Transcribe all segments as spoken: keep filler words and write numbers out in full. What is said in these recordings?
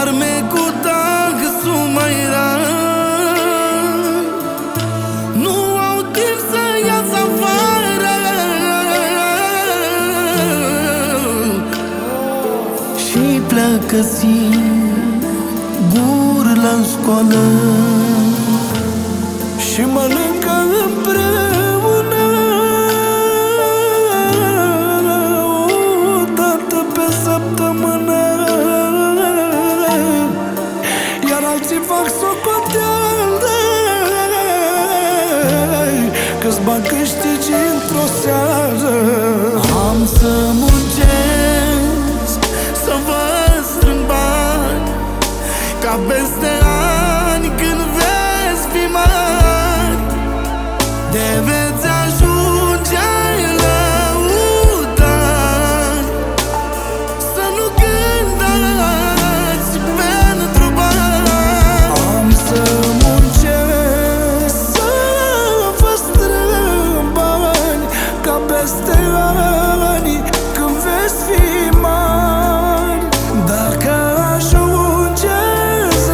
Dorme cu dacă sunt mai rar, nu au timp să iasă afară și pleacă singur la școală și mănâncă împreună o dată pe săptămână, iar alții fac socoteală că-ți bani câștigi într-o seară. Am să muncesc, să vă strâng bani, ca peste ani când veți fi mari, de veți ajunge lăutari, să nu cântați pentru bani. Am să muncesc, să vă strâng bani, ca peste ani când veți fi mari, dacă ajungeți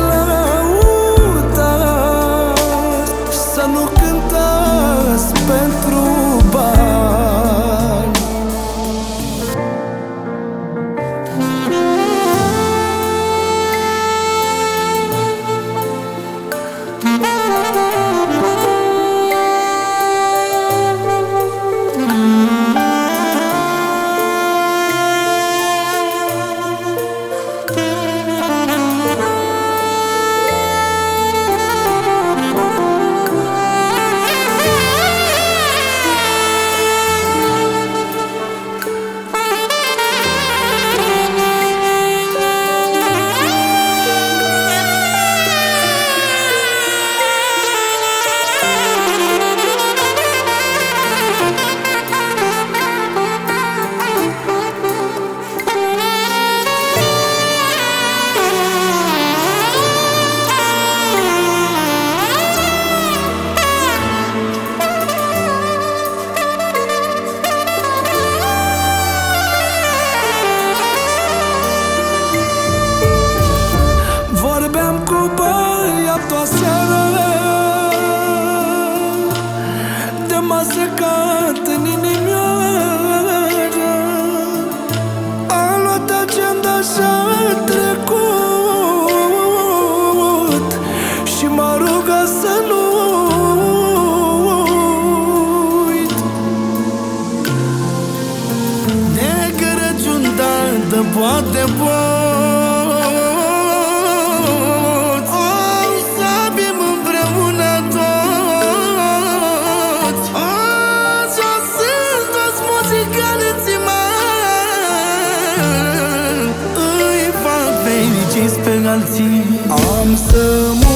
lăutari, să nu cântați pentru bani. Vorbeam cu băiatul aseară, de masă cant în inimioară. A luat agenda și-a trecut și m-a rugat să nu uit de Crăciun, dar poate pot pe alții. Am să